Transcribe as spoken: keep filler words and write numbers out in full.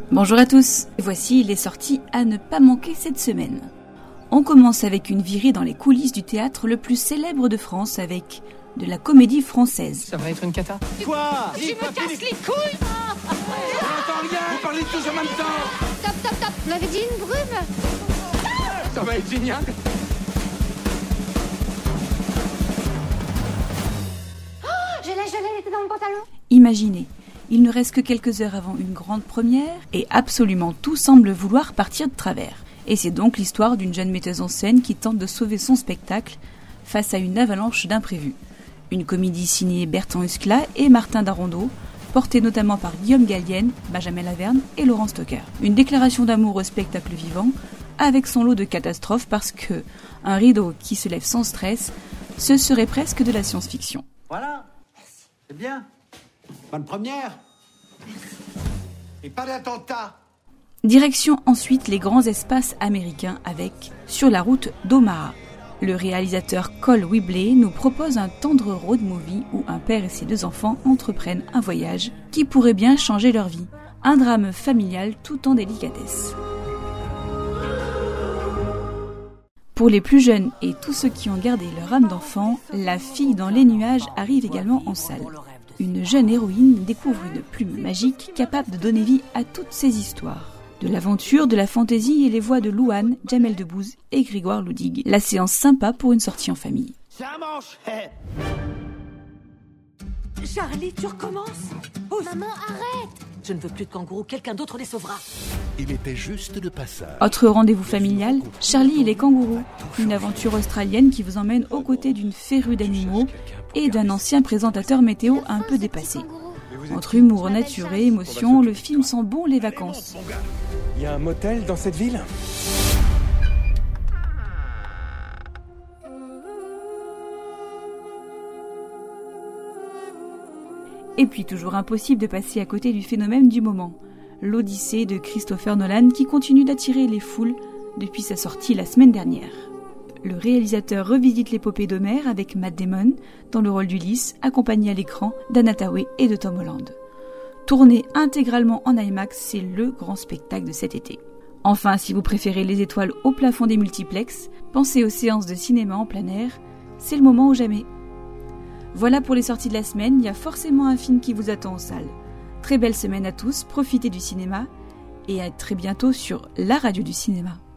Bonjour à tous, voici les sorties à ne pas manquer cette semaine. On commence avec une virée dans les coulisses du théâtre le plus célèbre de France avec de la comédie française. Ça va être une cata. Quoi? Je me casse les couilles. J'entends rien, vous parlez tous en même temps. Top, top, top. Vous m'avez dit une brume? Ça va être génial. Oh, je l'ai, je l'ai, elle était dans mon pantalon. Imaginez, il ne reste que quelques heures avant une grande première et absolument tout semble vouloir partir de travers. Et c'est donc l'histoire d'une jeune metteuse en scène qui tente de sauver son spectacle face à une avalanche d'imprévus. Une comédie signée Bertrand Huskla et Martin Darondeau, portée notamment par Guillaume Gallienne, Benjamin Laverne et Laurent Stocker. Une déclaration d'amour au spectacle vivant, avec son lot de catastrophes parce que un rideau qui se lève sans stress, ce serait presque de la science-fiction. Voilà, c'est bien. Bonne première. Et pas d'attentat. Direction ensuite les grands espaces américains avec Sur la route d'Omaha. Le réalisateur Cole Webley nous propose un tendre road movie où un père et ses deux enfants entreprennent un voyage qui pourrait bien changer leur vie. Un drame familial tout en délicatesse. Pour les plus jeunes et tous ceux qui ont gardé leur âme d'enfant, La fille dans les nuages arrive également en salle. Une jeune héroïne découvre une plume magique capable de donner vie à toutes ces histoires. De l'aventure, de la fantaisie et les voix de Louane, Jamel Debbouze et Grégoire Loudig. La séance sympa pour une sortie en famille. C'est un manche. Charlie, tu recommences? Oh, maman, arrête. Je ne veux plus de kangourous, quelqu'un d'autre les sauvera. Il était juste de passage. Autre rendez-vous familial, Charlie et les kangourous. Une aventure australienne qui vous emmène aux côtés d'une férue d'animaux et d'un ancien présentateur météo un peu dépassé. Entre humour, nature et émotion, le film sent bon les vacances. Il y a un motel dans cette ville? Et puis toujours impossible de passer à côté du phénomène du moment, l'Odyssée de Christopher Nolan qui continue d'attirer les foules depuis sa sortie la semaine dernière. Le réalisateur revisite l'épopée d'Homère avec Matt Damon dans le rôle d'Ulysse, accompagné à l'écran d'Anna Thaoué et de Tom Holland. Tourné intégralement en IMAX, c'est le grand spectacle de cet été. Enfin, si vous préférez les étoiles au plafond des multiplexes, pensez aux séances de cinéma en plein air, c'est le moment ou jamais. Voilà pour les sorties de la semaine, il y a forcément un film qui vous attend en salle. Très belle semaine à tous, profitez du cinéma et à très bientôt sur la radio du cinéma.